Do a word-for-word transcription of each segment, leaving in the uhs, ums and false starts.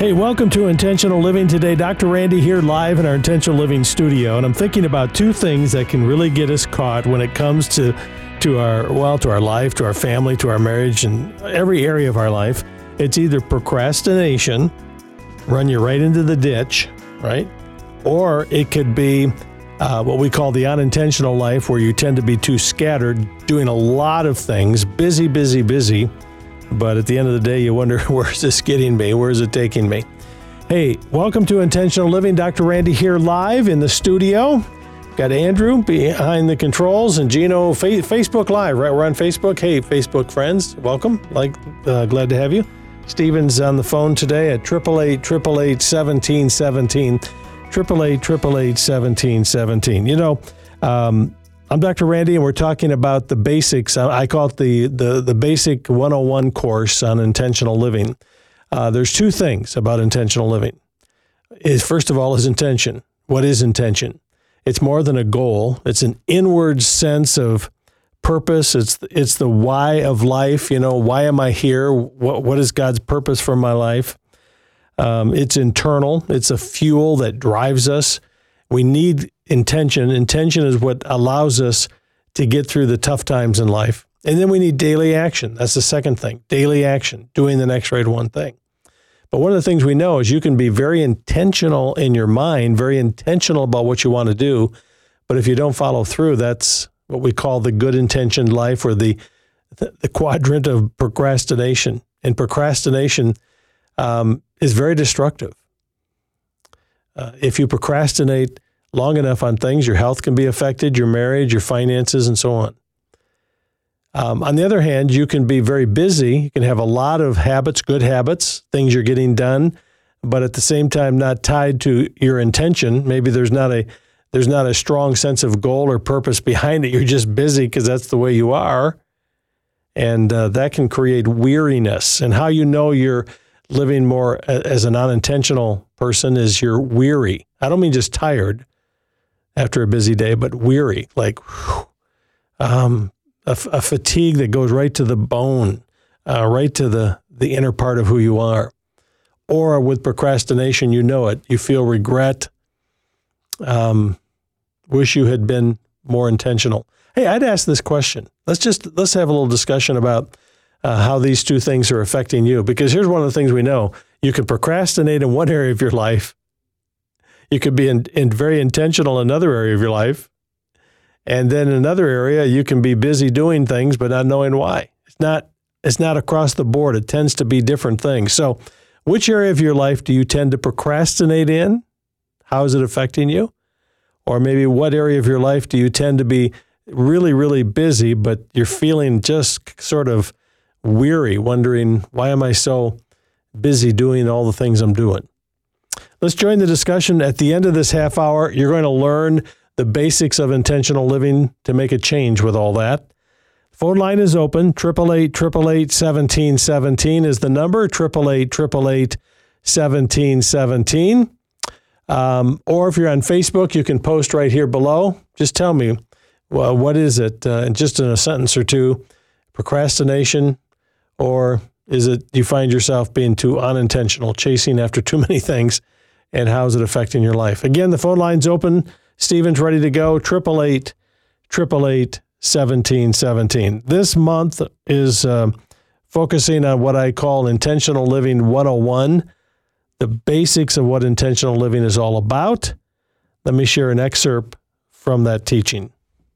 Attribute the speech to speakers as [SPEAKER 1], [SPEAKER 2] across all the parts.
[SPEAKER 1] Hey, welcome to Intentional Living today. Doctor Randy here live in our Intentional Living studio, and I'm thinking about two things that can really get us caught when it comes to to our, well, to our life, to our family, to our marriage, and every area of our life. It's either procrastination, run you right into the ditch, right? Or it could be uh, what we call the unintentional life, where you tend to be too scattered, doing a lot of things, busy, busy, busy. But at the end of the day, you wonder, where's this getting me? Where's it taking me? Hey, welcome to Intentional Living. Doctor Randy here live in the studio. Got Andrew behind the controls and Gino fa- Facebook Live, right? We're on Facebook. Hey, Facebook friends, welcome. Like, uh, glad to have you. Steven's on the phone today at eight eight eight, eight eight eight, one seven one seven, eight eight eight, eight eight eight, one seven one seven. You know, um, I'm Doctor Randy, and we're talking about the basics. I call it the the, the basic one oh one course on intentional living. Uh, there's two things about intentional living. Is first of all is intention. What is intention? It's more than a goal. It's an inward sense of purpose. It's it's the why of life. You know, why am I here? What what is God's purpose for my life? Um, it's internal. It's a fuel that drives us. We need intention. Intention is what allows us to get through the tough times in life. And then we need daily action. That's the second thing, daily action, doing the next right one thing. But one of the things we know is you can be very intentional in your mind, very intentional about what you want to do. But if you don't follow through, that's what we call the good intentioned life, or the, the quadrant of procrastination. And procrastination um, is very destructive. Uh, if you procrastinate long enough on things, your health can be affected, your marriage, your finances, and so on. Um, on the other hand, you can be very busy. You can have a lot of habits, good habits, things you're getting done, but at the same time not tied to your intention. Maybe there's not a there's not a strong sense of goal or purpose behind it. You're just busy because that's the way you are, and uh, that can create weariness. And how you know you're living more as an unintentional person is you're weary. I don't mean just tired after a busy day, but weary, like whew, um, a, a fatigue that goes right to the bone, uh, right to the, the inner part of who you are. Or with procrastination, you know it. You feel regret, um, wish you had been more intentional. Hey, I'd ask this question. Let's just, let's have a little discussion about uh, how these two things are affecting you. Because here's one of the things we know. You can procrastinate in one area of your life. You could be in, in very intentional in another area of your life. And then in another area, you can be busy doing things, but not knowing why. It's not, it's not across the board. It tends to be different things. So which area of your life do you tend to procrastinate in? How is it affecting you? Or maybe what area of your life do you tend to be really, really busy, but you're feeling just sort of weary, wondering, why am I so busy doing all the things I'm doing? Let's join the discussion. At the end of this half hour, you're going to learn the basics of intentional living to make a change with all that. Phone line is open. eight eight eight, eight eight eight, one seven one seven is the number. eight eight eight, eight eight eight, one seven one seven. Um, or if you're on Facebook, you can post right here below. Just tell me, well, what is it? Uh, just in a sentence or two, procrastination, or is it you find yourself being too unintentional, chasing after too many things, and how is it affecting your life? Again, the phone line's open. Steven's ready to go. eight eight eight, eight eight eight, one seven one seven. This month is uh, focusing on what I call Intentional Living one oh one, the basics of what intentional living is all about. Let me share an excerpt from that teaching.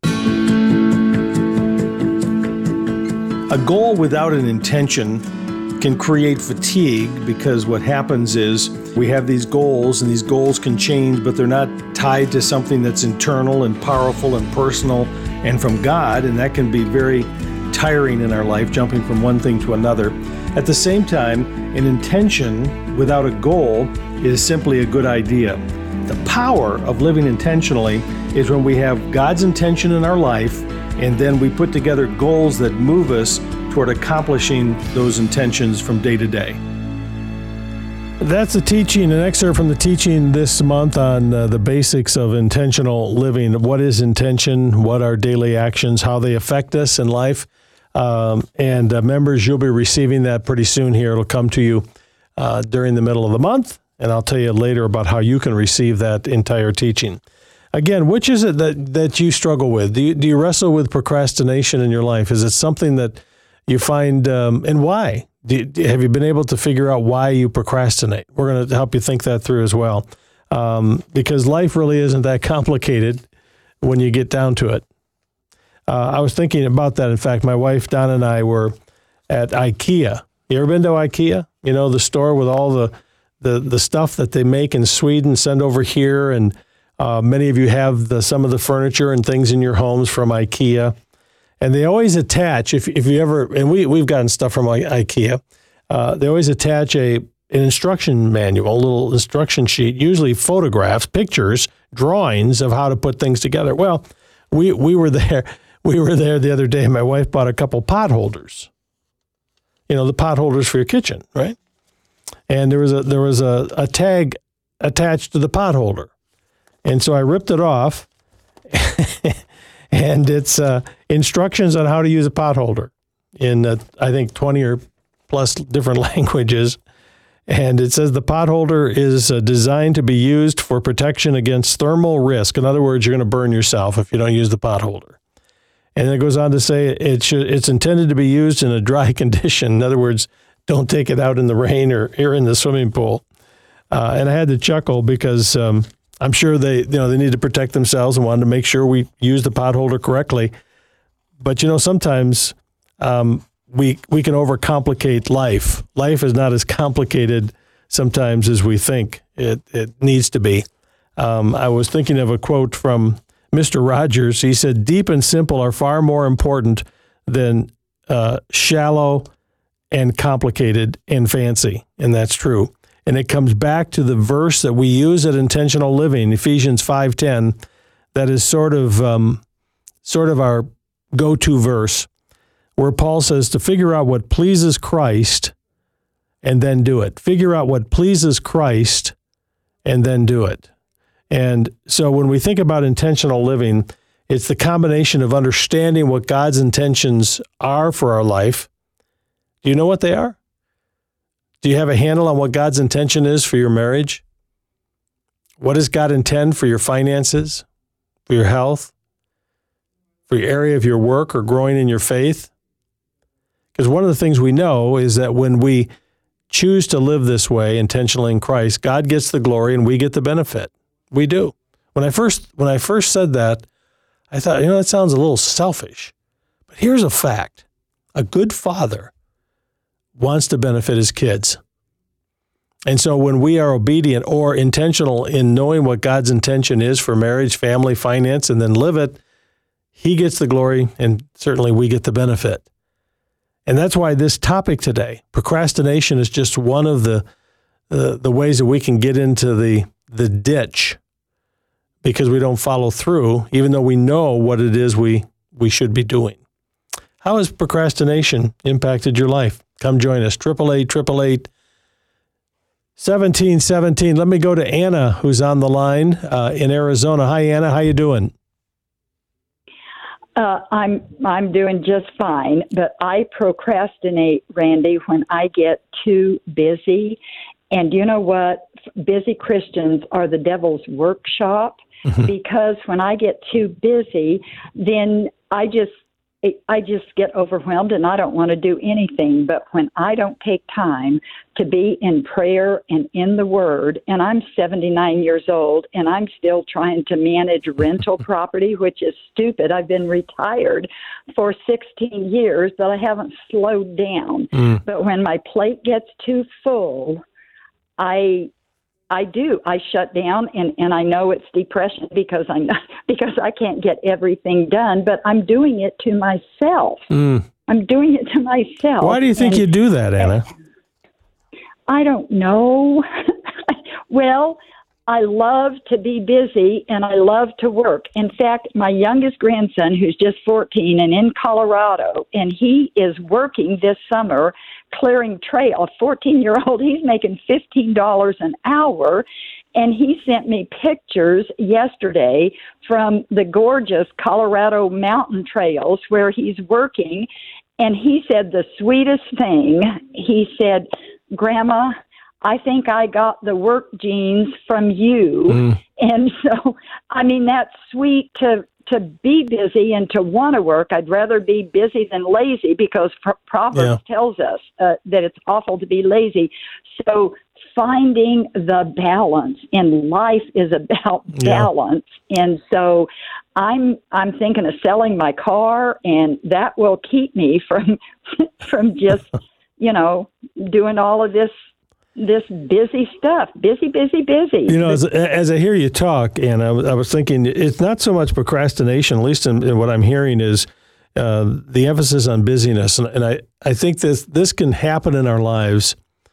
[SPEAKER 1] A goal without an intention can create fatigue, because what happens is we have these goals, and these goals can change, but they're not tied to something that's internal and powerful and personal and from God, and that can be very tiring in our life, jumping from one thing to another. At the same time, an intention without a goal is simply a good idea. The power of living intentionally is when we have God's intention in our life, and then we put together goals that move us toward accomplishing those intentions from day to day. That's a teaching, an excerpt from the teaching this month on uh, the basics of intentional living. What is intention? What are daily actions? How they affect us in life? Um, and uh, members, you'll be receiving that pretty soon here. It'll come to you uh, during the middle of the month, and I'll tell you later about how you can receive that entire teaching. Again, which is it that, that you struggle with? Do you, do you wrestle with procrastination in your life? Is it something that you find, um, and why? Do you, have you been able to figure out why you procrastinate? We're going to help you think that through as well, um, because life really isn't that complicated when you get down to it. Uh, I was thinking about that. In fact, my wife, Donna, and I were at IKEA. You ever been to IKEA? You know, the store with all the, the, the stuff that they make in Sweden, send over here, and uh, many of you have the, some of the furniture and things in your homes from IKEA. And they always attach, if if you ever, and we, we've gotten stuff from IKEA, uh, they always attach a an instruction manual, a little instruction sheet, usually photographs, pictures, drawings of how to put things together. Well, we we were there. We were there the other day. My wife bought a couple pot holders. You know, the pot holders for your kitchen, right? And there was a there was a, a tag attached to the pot holder. And so I ripped it off, and it's uh, instructions on how to use a pot holder in, uh, I think, twenty or plus different languages. And it says the pot holder is uh, designed to be used for protection against thermal risk. In other words, you're going to burn yourself if you don't use the pot holder. And it goes on to say it should, it's intended to be used in a dry condition. In other words, don't take it out in the rain or, or in the swimming pool. Uh, and I had to chuckle because um, I'm sure they, you know, they need to protect themselves and wanted to make sure we use the pot holder correctly. But, you know, sometimes um, we we can overcomplicate life. Life is not as complicated sometimes as we think it, it needs to be. Um, I was thinking of a quote from Mister Rogers. He said, "Deep and simple are far more important than uh, shallow and complicated and fancy." And that's true. And it comes back to the verse that we use at Intentional Living, Ephesians five ten. That is sort of um, sort of our go-to verse, where Paul says to figure out what pleases Christ and then do it. Figure out what pleases Christ and then do it. And so when we think about intentional living, it's the combination of understanding what God's intentions are for our life. Do you know what they are? Do you have a handle on what God's intention is for your marriage? What does God intend for your finances, for your health, for your area of your work or growing in your faith? Because one of the things we know is that when we choose to live this way intentionally in Christ, God gets the glory and we get the benefit. We do. When I first when I first said that, I thought, you know, that sounds a little selfish. But here's a fact. A good father wants to benefit his kids. And so when we are obedient or intentional in knowing what God's intention is for marriage, family, finance, and then live it, he gets the glory and certainly we get the benefit. And that's why this topic today, procrastination, is just one of the uh, the ways that we can get into the the ditch because we don't follow through, even though we know what it is we, we should be doing. How has procrastination impacted your life? Come join us, eight eight eight, eight eight eight, seventeen seventeen. Let me go to Anna, who's on the line uh, in Arizona. Hi, Anna. How you doing?
[SPEAKER 2] Uh, I'm I'm doing just fine, but I procrastinate, Randy, when I get too busy. And you know what? Busy Christians are the devil's workshop, mm-hmm. because when I get too busy, then I just I just get overwhelmed and I don't want to do anything. But when I don't take time to be in prayer and in the Word, and I'm seventy-nine years old and I'm still trying to manage rental property, which is stupid. I've been retired for sixteen years, but I haven't slowed down. Mm. But when my plate gets too full, I I do. I shut down, and, and I know it's depression because I know, because I can't get everything done, but I'm doing it to myself. Mm. I'm doing it to myself.
[SPEAKER 1] Why do you think and, you do that, Anna?
[SPEAKER 2] I don't know. Well, I love to be busy, and I love to work. In fact, my youngest grandson, who's just fourteen and in Colorado, and he is working this summer clearing trail. A fourteen-year-old, he's making fifteen dollars an hour, and he sent me pictures yesterday from the gorgeous Colorado mountain trails where he's working, and he said the sweetest thing. He said, "Grandma, I think I got the work genes from you. Mm. And so, I mean, that's sweet to to be busy and to want to work. I'd rather be busy than lazy, because Proverbs yeah. tells us uh, that it's awful to be lazy. So finding the balance in life is about yeah. balance. And so I'm I'm thinking of selling my car, and that will keep me from from just, you know, doing all of this this busy stuff, busy, busy, busy.
[SPEAKER 1] You know, as, as I hear you talk, and I, I was thinking, it's not so much procrastination, at least in, in what I'm hearing, is uh, the emphasis on busyness. And, and I, I think this, this can happen in our lives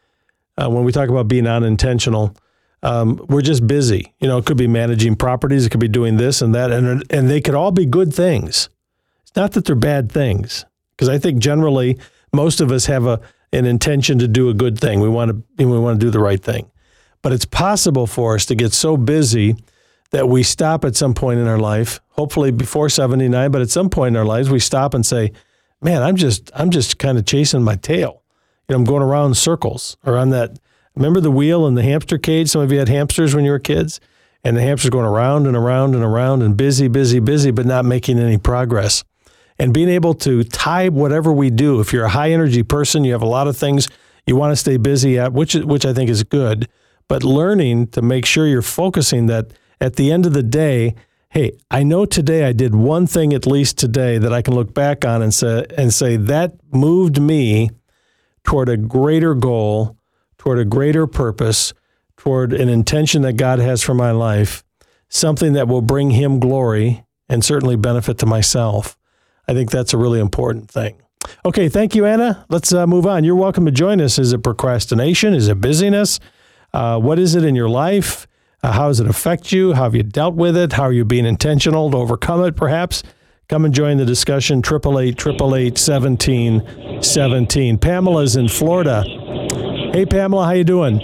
[SPEAKER 1] uh, when we talk about being unintentional. Um, we're just busy. You know, it could be managing properties, it could be doing this and that, and, and they could all be good things. It's not that they're bad things, because I think generally most of us have a an intention to do a good thing. We want to we want to do the right thing. But it's possible for us to get so busy that we stop at some point in our life, hopefully before seventy-nine, but at some point in our lives we stop and say, man, I'm just I'm just kind of chasing my tail. You know, I'm going around in circles or on that. Remember the wheel in the hamster cage? Some of you had hamsters when you were kids, and the hamster's going around and around and around and busy, busy, busy, but not making any progress. And being able to tie whatever we do, if you're a high energy person, you have a lot of things you want to stay busy at, which which I think is good, but learning to make sure you're focusing that at the end of the day, hey, I know today I did one thing at least today that I can look back on and say, and say that moved me toward a greater goal, toward a greater purpose, toward an intention that God has for my life, something that will bring him glory and certainly benefit to myself. I think that's a really important thing. Okay, thank you, Anna. Let's uh, move on. You're welcome to join us. Is it procrastination? Is it busyness? Uh, what is it in your life? Uh, how does it affect you? How have you dealt with it? How are you being intentional to overcome it, perhaps? Come and join the discussion, eight eight eight, eight eight eight, one seven one seven. Pamela's in Florida. Hey, Pamela, how you doing?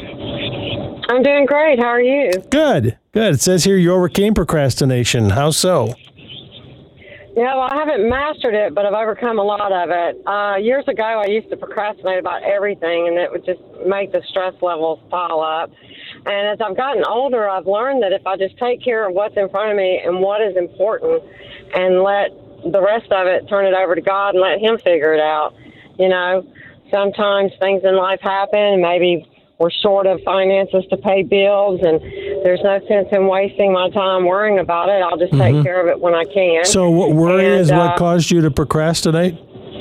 [SPEAKER 3] I'm doing great. How are you?
[SPEAKER 1] Good, good. It says here you overcame procrastination. How so?
[SPEAKER 3] Yeah, well, I haven't mastered it, but I've overcome a lot of it. Uh, years ago, I used to procrastinate about everything, and it would just make the stress levels pile up. And as I've gotten older, I've learned that if I just take care of what's in front of me and what is important and let the rest of it, turn it over to God and let him figure it out. You know, sometimes things in life happen, maybe we're short of finances to pay bills, and there's no sense in wasting my time worrying about it. I'll just mm-hmm. take care of it when I can.
[SPEAKER 1] So what worry and, is uh, what caused you to procrastinate?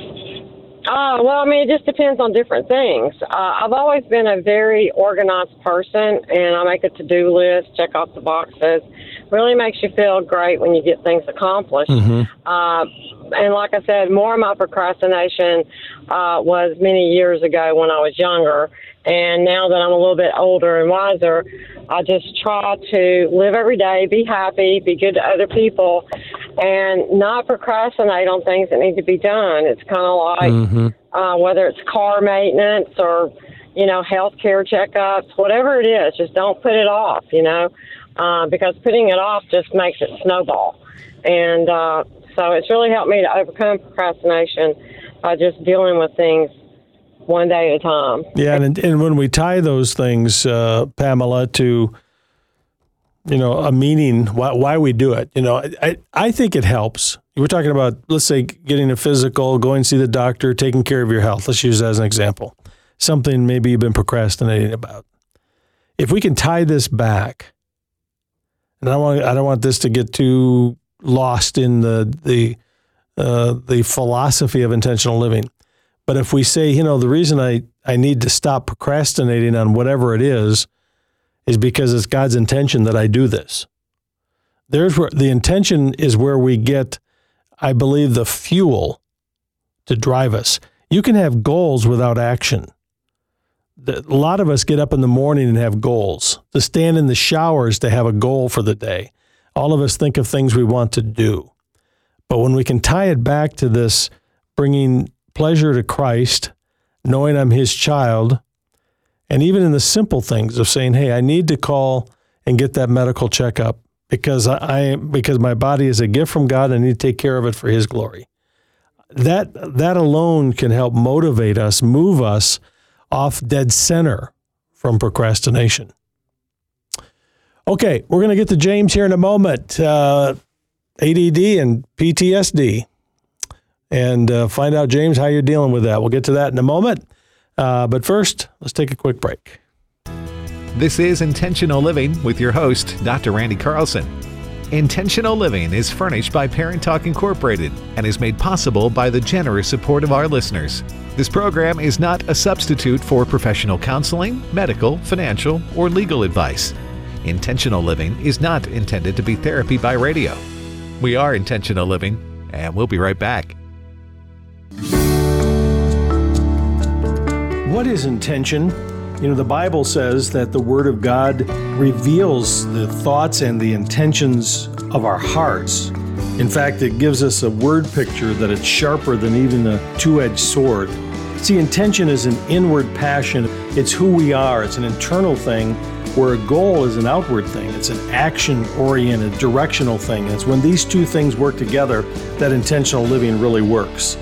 [SPEAKER 3] Uh, well, I mean, it just depends on different things. Uh, I've always been a very organized person, and I make a to-do list, check off the boxes. Really makes you feel great when you get things accomplished. Mm-hmm. Uh, and like I said, more of my procrastination uh, was many years ago when I was younger. And now that I'm a little bit older and wiser, I just try to live every day, be happy, be good to other people, and not procrastinate on things that need to be done. It's kind of like mm-hmm. uh, whether it's car maintenance or, you know, health care checkups, whatever it is, just don't put it off, you know, uh, because putting it off just makes it snowball. And uh, so it's really helped me to overcome procrastination by just dealing with things one day at a time.
[SPEAKER 1] Yeah, and and when we tie those things, uh, Pamela, to, you know, a meaning, why, why we do it, you know, I, I think it helps. We're talking about, let's say, getting a physical, going to see the doctor, taking care of your health. Let's use that as an example. Something maybe you've been procrastinating about. If we can tie this back, and I don't want, I don't want this to get too lost in the the uh, the philosophy of intentional living. But if we say, you know, the reason I, I need to stop procrastinating on whatever it is, is because it's God's intention that I do this. There's where the intention is where we get, I believe, the fuel to drive us. You can have goals without action. A lot of us get up in the morning and have goals. To stand in the showers to have a goal for the day. All of us think of things we want to do. But when we can tie it back to this bringing pleasure to Christ, knowing I'm his child, and even in the simple things of saying, hey, I need to call and get that medical checkup because I, I because my body is a gift from God and I need to take care of it for his glory. That that alone can help motivate us, move us off dead center from procrastination. Okay, we're going to get to James here in a moment. Uh, A D D and P T S D. And uh, find out, James, how you're dealing with that. We'll get to that in a moment. Uh, but first, let's take a quick break.
[SPEAKER 4] This is Intentional Living with your host, Doctor Randy Carlson. Intentional Living is furnished by Parent Talk Incorporated and is made possible by the generous support of our listeners. This program is not a substitute for professional counseling, medical, financial, or legal advice. Intentional Living is not intended to be therapy by radio. We are Intentional Living, and we'll be right back.
[SPEAKER 1] What is intention? You know, the Bible says that the Word of God reveals the thoughts and the intentions of our hearts. In fact, it gives us a word picture that it's sharper than even a two-edged sword. See, intention is an inward passion. It's who we are. It's an internal thing, where a goal is an outward thing. It's an action-oriented, directional thing. It's when these two things work together that intentional living really works.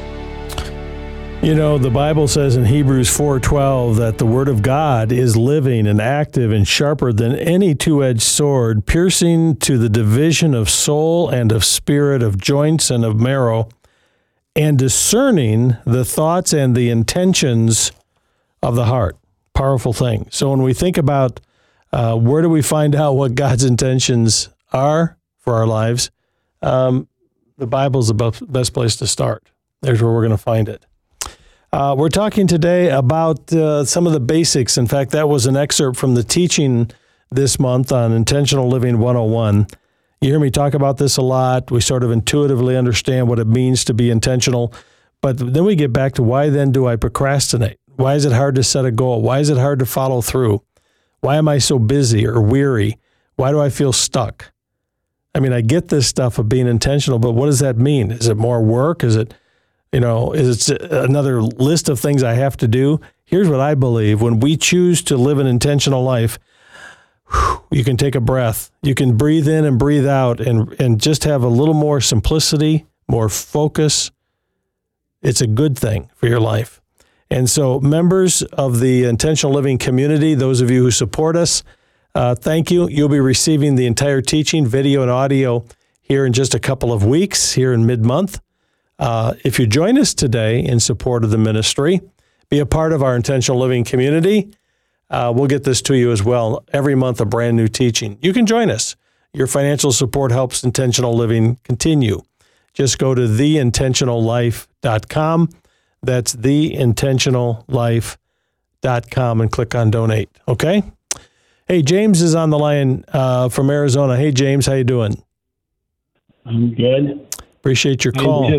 [SPEAKER 1] You know, the Bible says in Hebrews four twelve that the Word of God is living and active and sharper than any two-edged sword, piercing to the division of soul and of spirit, of joints and of marrow, and discerning the thoughts and the intentions of the heart. Powerful thing. So when we think about uh, where do we find out what God's intentions are for our lives, um, the Bible's the best place to start. There's where we're going to find it. Uh, we're talking today about uh, some of the basics. In fact, that was an excerpt from the teaching this month on Intentional Living one oh one. You hear me talk about this a lot. We sort of intuitively understand what it means to be intentional. But then we get back to why then do I procrastinate? Why is it hard to set a goal? Why is it hard to follow through? Why am I so busy or weary? Why do I feel stuck? I mean, I get this stuff of being intentional, but what does that mean? Is it more work? Is it You know, is it another list of things I have to do? Here's what I believe. When we choose to live an intentional life, whew, you can take a breath. You can breathe in and breathe out and, and just have a little more simplicity, more focus. It's a good thing for your life. And so members of the Intentional Living community, those of you who support us, uh, thank you. You'll be receiving the entire teaching, video and audio, here in just a couple of weeks, here in mid-month. Uh, if you join us today in support of the ministry, be a part of our Intentional Living community. Uh, we'll get this to you as well. Every month, a brand new teaching. You can join us. Your financial support helps Intentional Living continue. Just go to the intentional life dot com. That's the intentional life dot com and click on donate. Okay? Hey, James is on the line uh, from Arizona. Hey, James, how you doing?
[SPEAKER 5] I'm good.
[SPEAKER 1] Appreciate your call.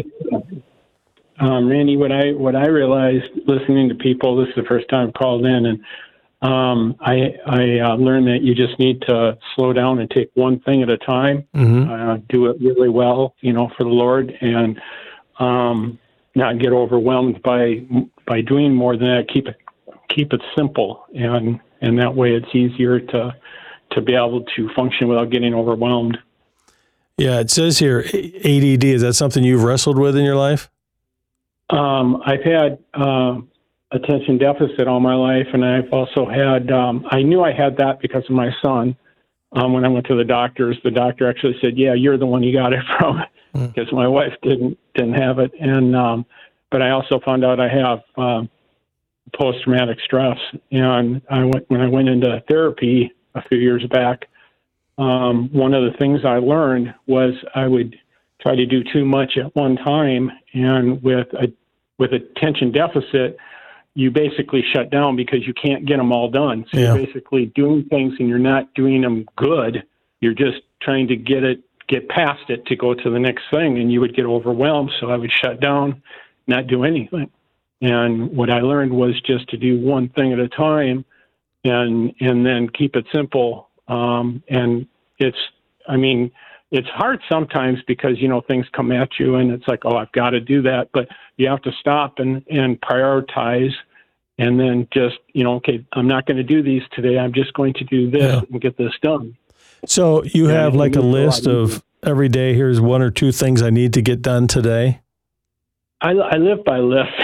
[SPEAKER 5] Um, Randy, what I what I realized listening to people, this is the first time I've called in, and um, I I uh, learned that you just need to slow down and take one thing at a time, mm-hmm. uh, do it really well, you know, for the Lord, and um, not get overwhelmed by by doing more than that. Keep it keep it simple, and and that way it's easier to to be able to function without getting overwhelmed.
[SPEAKER 1] Yeah, it says here A D D. Is that something you've wrestled with in your life?
[SPEAKER 5] Um, I've had uh, attention deficit all my life, and I've also had, um, I knew I had that because of my son. Um, when I went to the doctors, the doctor actually said, yeah, you're the one you got it from, because mm. my wife didn't didn't have it. And um, but I also found out I have uh, post-traumatic stress. And I went, when I went into therapy a few years back, um, one of the things I learned was I would try to do too much at one time, and with a with attention deficit, you basically shut down because you can't get them all done. So yeah. You're basically doing things and you're not doing them good. You're just trying to get it, get past it to go to the next thing, and you would get overwhelmed. So I would shut down, not do anything. And what I learned was just to do one thing at a time, and and then keep it simple. Um, and it's, I mean, it's hard sometimes because, you know, things come at you and it's like, oh, I've got to do that. But you have to stop and, and prioritize, and then just, you know, okay, I'm not going to do these today. I'm just going to do this yeah. and get this done.
[SPEAKER 1] So you and have like a list a of every day, here's one or two things I need to get done today?
[SPEAKER 5] I, I live by lists.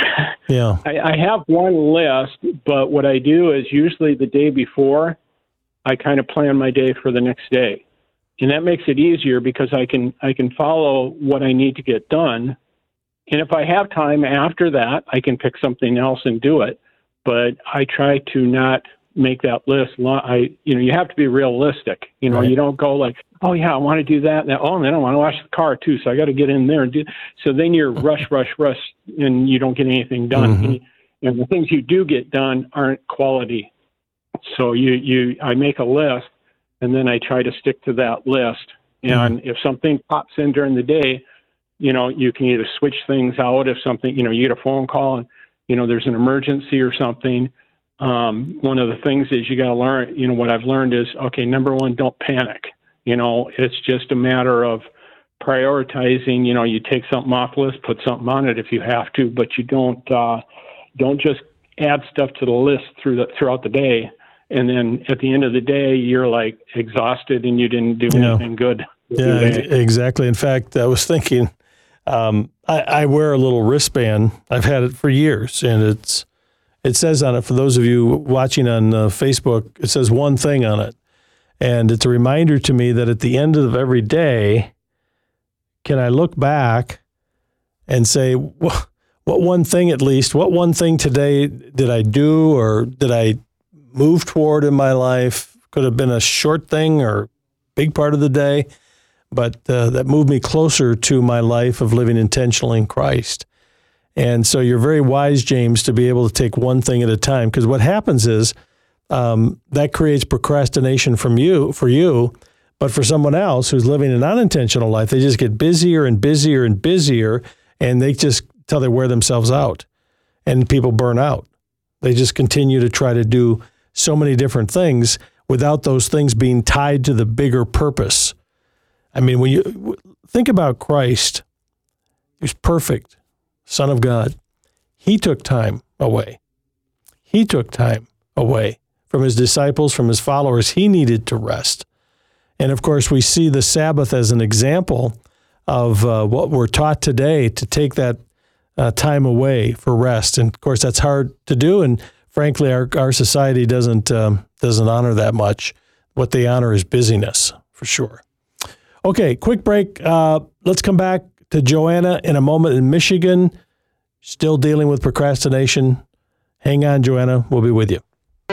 [SPEAKER 1] Yeah.
[SPEAKER 5] I, I have one list, but what I do is usually the day before, I kind of plan my day for the next day. And that makes it easier because I can I can follow what I need to get done. And if I have time after that, I can pick something else and do it. But I try to not make that list. I, you know, you have to be realistic. You know,
[SPEAKER 1] right.
[SPEAKER 5] You don't go like, oh yeah, I want to do that. And, oh, and then I want to wash the car too, so I got to get in there and do. So then you're rush, rush, rush, and you don't get anything done.
[SPEAKER 1] Mm-hmm.
[SPEAKER 5] And, and the things you do get done aren't quality. So you, you, I make a list, and then I try to stick to that list. And mm-hmm. if something pops in during the day, you know, you can either switch things out. If something, you know, you get a phone call and, you know, there's an emergency or something. Um, one of the things is you got to learn, you know, what I've learned is, okay, number one, don't panic. You know, it's just a matter of prioritizing. You know, you take something off the list, put something on it if you have to, but you don't, uh, don't just add stuff to the list through the, throughout the day. And then at the end of the day, you're like exhausted and you didn't do
[SPEAKER 1] yeah.
[SPEAKER 5] anything good.
[SPEAKER 1] Yeah, exactly. In fact, I was thinking, um, I, I wear a little wristband. I've had it for years, and it's, it says on it, for those of you watching on uh, Facebook, it says one thing on it. And it's a reminder to me that at the end of every day, can I look back and say, what, what one thing at least, what one thing today did I do or did I move toward in my life? Could have been a short thing or big part of the day, but uh, that moved me closer to my life of living intentionally in Christ. And so you're very wise, James, to be able to take one thing at a time, because what happens is um, that creates procrastination from you, for you, but for someone else who's living an unintentional life, they just get busier and busier and busier, and they just till they wear themselves out, and people burn out. They just continue to try to do so many different things without those things being tied to the bigger purpose. I mean, when you think about Christ, he was perfect. Son of God. He took time away. He took time away from his disciples, from his followers. He needed to rest. And of course, we see the Sabbath as an example of uh, what we're taught today, to take that uh, time away for rest. And of course, that's hard to do. And frankly, our, our society doesn't, um, doesn't honor that much. What they honor is busyness, for sure. Okay, quick break. Uh, let's come back to Joanna in a moment in Michigan, still dealing with procrastination. Hang on, Joanna. We'll be with you.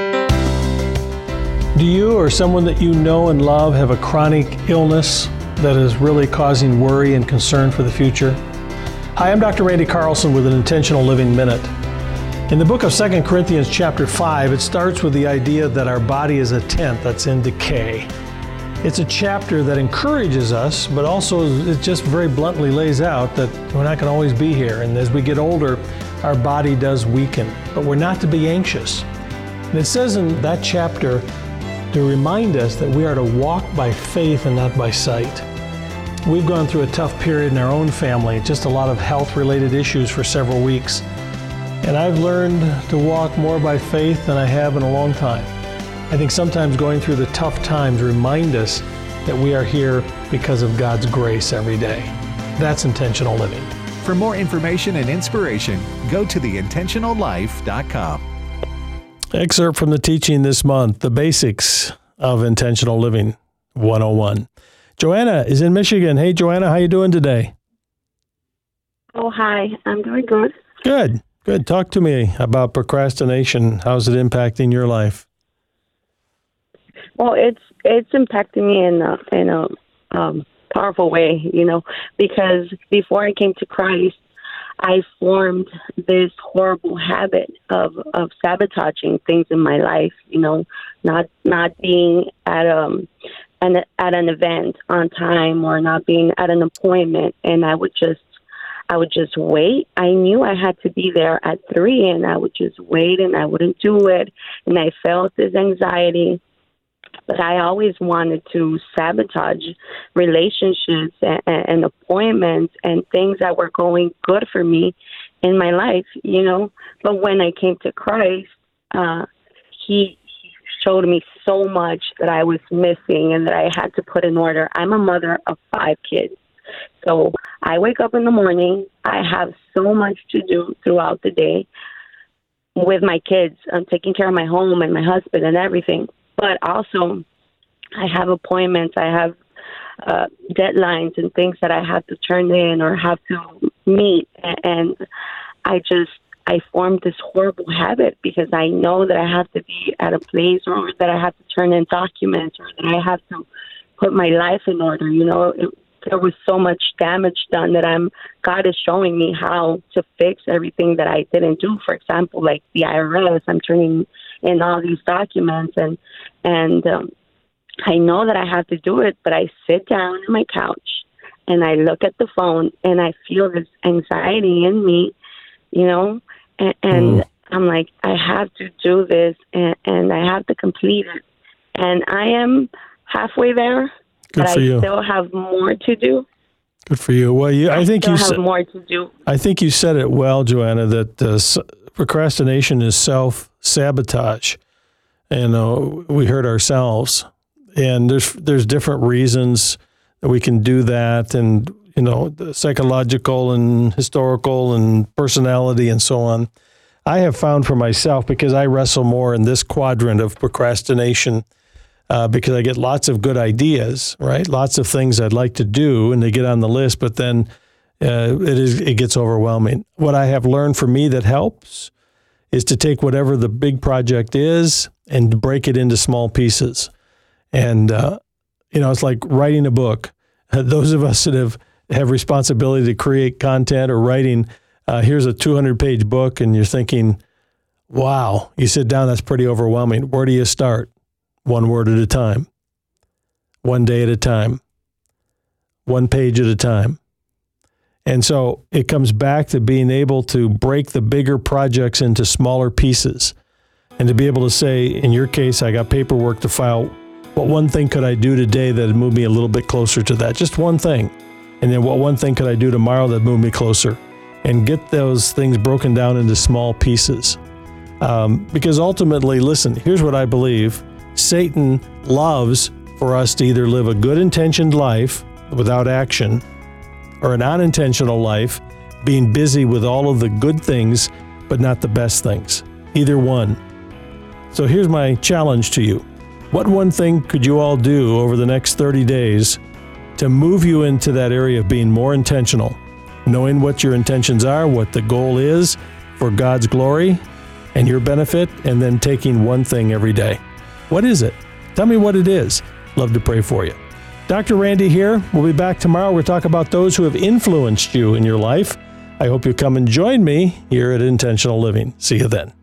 [SPEAKER 1] Do you or someone that you know and love have a chronic illness that is really causing worry and concern for the future? Hi, I'm Doctor Randy Carlson with an Intentional Living Minute. In the book of Second Corinthians chapter five, it starts with the idea that our body is a tent that's in decay. It's a chapter that encourages us, but also it just very bluntly lays out that we're not going to always be here. And as we get older, our body does weaken, but we're not to be anxious. And it says in that chapter to remind us that we are to walk by faith and not by sight. We've gone through a tough period in our own family, just a lot of health-related issues for several weeks. And I've learned to walk more by faith than I have in a long time. I think sometimes going through the tough times remind us that we are here because of God's grace every day. That's intentional living.
[SPEAKER 4] For more information and inspiration, go to the intentional life dot com.
[SPEAKER 1] Excerpt from the teaching this month, The Basics of Intentional Living one oh one. Joanna is in Michigan. Hey, Joanna, how you doing today?
[SPEAKER 6] Oh, hi. I'm doing good.
[SPEAKER 1] Good, good. Talk to me about procrastination. How's it impacting your life?
[SPEAKER 6] Well, it's it's impacting me in a, in a um, powerful way, you know, because before I came to Christ, I formed this horrible habit of, of sabotaging things in my life, you know, not not being at um an at an event on time or not being at an appointment, and I would just I would just wait. I knew I had to be there at three, and I would just wait, and I wouldn't do it, and I felt this anxiety. But I always wanted to sabotage relationships and, and appointments and things that were going good for me in my life, you know. But when I came to Christ, uh, he showed me so much that I was missing and that I had to put in order. I'm a mother of five kids. So I wake up in the morning. I have so much to do throughout the day with my kids. I'm taking care of my home and my husband and everything. But also, I have appointments. I have uh, deadlines and things that I have to turn in or have to meet. And I just, I formed this horrible habit because I know that I have to be at a place or that I have to turn in documents or that I have to put my life in order. You know, it, there was so much damage done that I'm, God is showing me how to fix everything that I didn't do. For example, like the I R S, I'm turning in all these documents and, and um, I know that I have to do it, but I sit down on my couch and I look at the phone and I feel this anxiety in me, you know, and, and mm. I'm like, I have to do this and, and I have to complete it. And I am halfway there,
[SPEAKER 1] Good
[SPEAKER 6] but
[SPEAKER 1] for
[SPEAKER 6] I
[SPEAKER 1] you.
[SPEAKER 6] still have more to do.
[SPEAKER 1] Good for you. Well, you, I,
[SPEAKER 6] I
[SPEAKER 1] think
[SPEAKER 6] still
[SPEAKER 1] you
[SPEAKER 6] have
[SPEAKER 1] said,
[SPEAKER 6] more to do.
[SPEAKER 1] I think you said it well, Joanna, that uh, s- procrastination is self-sabotage. And uh, we hurt ourselves. And there's there's different reasons that we can do that, and you know, the psychological and historical and personality and so on. I have found for myself, because I wrestle more in this quadrant of procrastination, uh, because I get lots of good ideas, right? Lots of things I'd like to do, and they get on the list, but then uh, it is it gets overwhelming. What I have learned for me that helps is to take whatever the big project is and break it into small pieces. And, uh, you know, it's like writing a book. Uh, those of us that have, have responsibility to create content or writing, uh, here's a two hundred page book, and you're thinking, wow, you sit down, that's pretty overwhelming. Where do you start? One word at a time, one day at a time, one page at a time. And so it comes back to being able to break the bigger projects into smaller pieces and to be able to say, in your case, I got paperwork to file. What one thing could I do today that would move me a little bit closer to that? Just one thing. And then what one thing could I do tomorrow that move me closer? And get those things broken down into small pieces. Um, because ultimately, listen, here's what I believe. Satan loves for us to either live a good intentioned life without action, or an unintentional life, being busy with all of the good things, but not the best things. Either one. So here's my challenge to you. What one thing could you all do over the next thirty days to move you into that area of being more intentional, knowing what your intentions are, what the goal is for God's glory and your benefit, and then taking one thing every day? What is it? Tell me what it is. Love to pray for you. Doctor Randy here. We'll be back tomorrow. We'll talk about those who have influenced you in your life. I hope you come and join me here at Intentional Living. See you then.